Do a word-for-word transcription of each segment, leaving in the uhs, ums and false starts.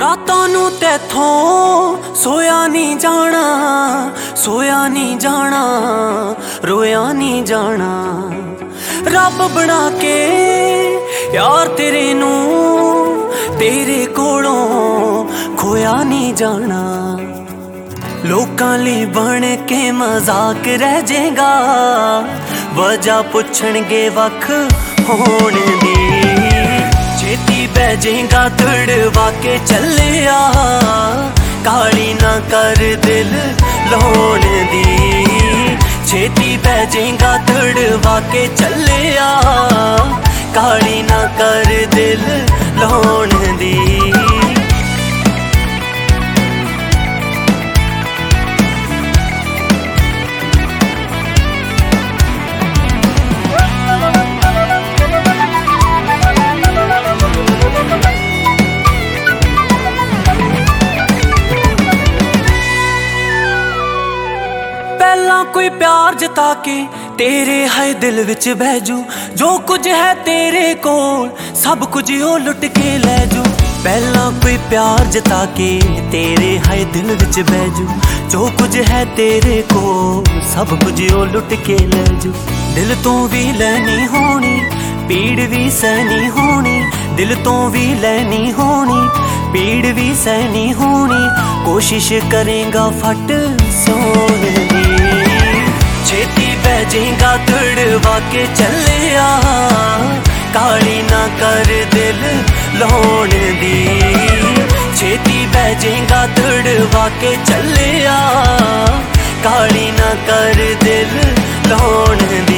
ਰਾਤਾਂ ਨੂੰ ਤੈਥੋਂ ਸੋਇਆ ਨਹੀਂ ਜਾਣਾ, ਸੋਇਆ ਨਹੀਂ ਜਾਣਾ, ਰੋਇਆ ਨਹੀਂ ਜਾਣਾ। ਰੱਬ ਬਣਾ ਕੇ ਯਾਰ ਤੇਰੇ ਨੂੰ, ਤੇਰੇ ਕੋਲੋਂ ਖੋਇਆ ਨਹੀਂ ਜਾਣਾ। ਲੋਕਾਂ ਲਈ ਬਣ ਕੇ ਮਜ਼ਾਕ ਰਹਿ ਜਾਏਗਾ, ਵਜ੍ਹਾ ਪੁੱਛਣਗੇ ਵੱਖ ਹੋਣ ਦੀ। ਛੇਤੀ ਬਹਿ ਜਾਏਗਾ ਤੜਵਾ ਕੇ ਚੱਲਿਆ, ਕਾਲੀ ਨਾ ਕਰ ਦਿਲ ਲਾਉਣ ਦੀ। ਛੇਤੀ ਬਹਿ ਜਾਏਗਾ ਤੜਵਾ ਕੇ ਚੱਲਿਆ, ਕਾਲੀ ਨਾ ਕਰ ਦਿਲ ਲਾਉਣ ਦੀ। ਪਹਿਲਾਂ ਕੋਈ ਪਿਆਰ ਜਤਾ ਕੇ ਤੇਰੇ ਹੈ ਦਿਲ ਵਿੱਚ ਬਹਿ ਜੂ, ਜੋ ਕੁਝ ਹੈ ਤੇਰੇ ਕੋਲ ਸਭ ਕੁਝ ਉਹ ਲੁੱਟ ਕੇ ਲੈ ਜੂ। ਪਹਿਲਾਂ ਕੋਈ ਪਿਆਰ ਜਤਾ ਕੇ ਤੇਰੇ ਹੈ ਦਿਲ ਵਿੱਚ ਬਹਿ ਜੂ, ਜੋ ਕੁਝ ਹੈ ਤੇਰੇ ਕੋਲ ਸਭ ਕੁਝ ਉਹ ਲੁੱਟ ਕੇ ਲੈ ਜੂ। ਦਿਲ ਤੋਂ ਵੀ ਲੈਣੀ ਹੋਣੀ, ਪੀੜ ਵੀ ਸਹਿਣੀ ਹੋਣੀ, ਦਿਲ ਤੋਂ ਵੀ ਲੈਣੀ ਹੋਣੀ, ਪੀੜ ਵੀ ਸਹਿਣੀ ਹੋਣੀ। ਕੋਸ਼ਿਸ਼ ਕਰੇਗਾ ਫਟ ਸੋਣ ਦੀ। ਛੇਤੀ ਬਹਿ ਜਾਏਗਾ ਤੜਵਾ ਕੇ ਚੱਲਿਆ, ਕਾਲੀ ਨਾ ਕਰ ਦਿਲ ਲਾਉਣ ਦੀ। ਛੇਤੀ ਬਹਿ ਜਾਏਗਾ ਤੜਵਾ ਕੇ ਚੱਲਿਆ, ਕਾਲੀ ਨਾ ਕਰ ਦਿਲ ਲਾਉਣ ਦੀ।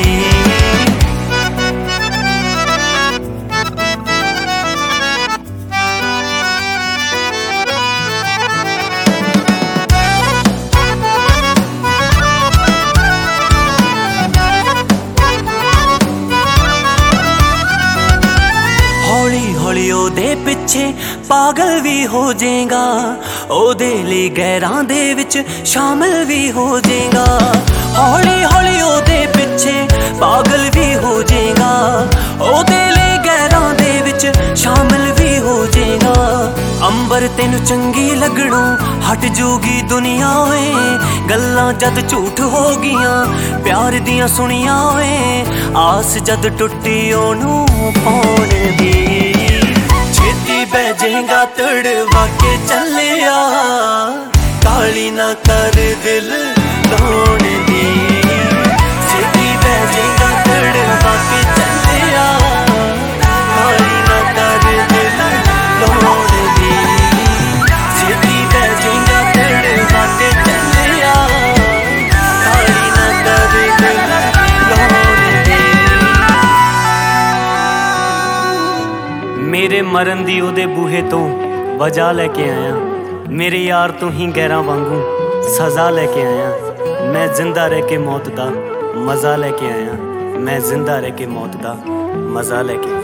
ਹੌਲੀ ਹੌਲੀ ਉਹਦੇ ਪਿੱਛੇ ਪਾਗਲ ਵੀ ਹੋ ਜਾਏਗਾ, ਉਹਦੇ ਲਈ ਗਹਿਰਾਂ ਦੇ ਵਿੱਚ ਸ਼ਾਮਿਲ ਵੀ ਹੋ ਜਾਏਗਾ। ਹੌਲੀ ਹੌਲੀ ਉਹਦੇ ਪਿੱਛੇ ਪਾਗਲ ਵੀ ਹੋ ਜਾਏਗਾ, ਉਹਦੇ ਲਈ ਗਹਿਰਾਂ ਦੇ ਵਿੱਚ ਸ਼ਾਮਿਲ ਵੀ ਹੋ ਜਾਏਗਾ। ਅੰਬਰ ਤੈਨੂੰ ਚੰਗੀ ਲੱਗਣੋਂ ਹਟ ਜੂਗੀ ਦੁਨੀਆ ਓਏ, ਗੱਲਾਂ ਜਦ ਝੂਠ ਹੋ ਗਈਆਂ ਪਿਆਰ ਦੀਆਂ ਸੁਣੀਆਂ ਓਏ। ਆਸ ਜਦ ਟੁੱਟੀ ਉਹਨੂੰ ਪਾਉਣ ਦੀ। ਛੇਤੀ ਬਹਿ ਜਾਏਗਾ ਤੜਵਾ ਕੇ ਚੱਲਿਆ, ਕਾਲੀ ਨਾ ਕਰ ਦਿਲ ਲਾਉਣ ਦੀ। ਛੇਤੀ ਬਹਿ ਜਾਏਗਾ ਤੜਵਾ ਕੇ ਚੱਲਿਆ, ਕਾਲੀ ਨਾ ਕਰ ਦਿਲ ਲਾਉਣ ਦੀ। ਛੇਤੀ ਬਹਿ ਜਾਏਗਾ ਤੜਵਾ ਕੇ ਚੱਲਿਆ, ਕਾਲੀ ਨਾ ਕਰ ਦਿਲ ਲਾਉਣ ਦੀ। ਮੇਰੇ ਮਰਨ ਦੀ ਉਹਦੇ ਬੂਹੇ ਤੋਂ ਵਜ੍ਹਾ ਲੈ ਕੇ ਆਇਆ, ਮੇਰੇ ਯਾਰ ਤੋਂ ਹੀ ਗੈਰਾਂ ਵਾਂਗੂ ਸਜ਼ਾ ਲੈ ਕੇ ਆਇਆ। ਮੈਂ ਜ਼ਿੰਦਾ ਰਹਿ ਕੇ ਮੌਤ ਦਾ ਮਜ਼ਾ ਲੈ ਕੇ ਆਇਆ, ਮੈਂ ਜ਼ਿੰਦਾ ਰਹਿ ਕੇ ਮੌਤ ਦਾ ਮਜ਼ਾ ਲੈ ਕੇ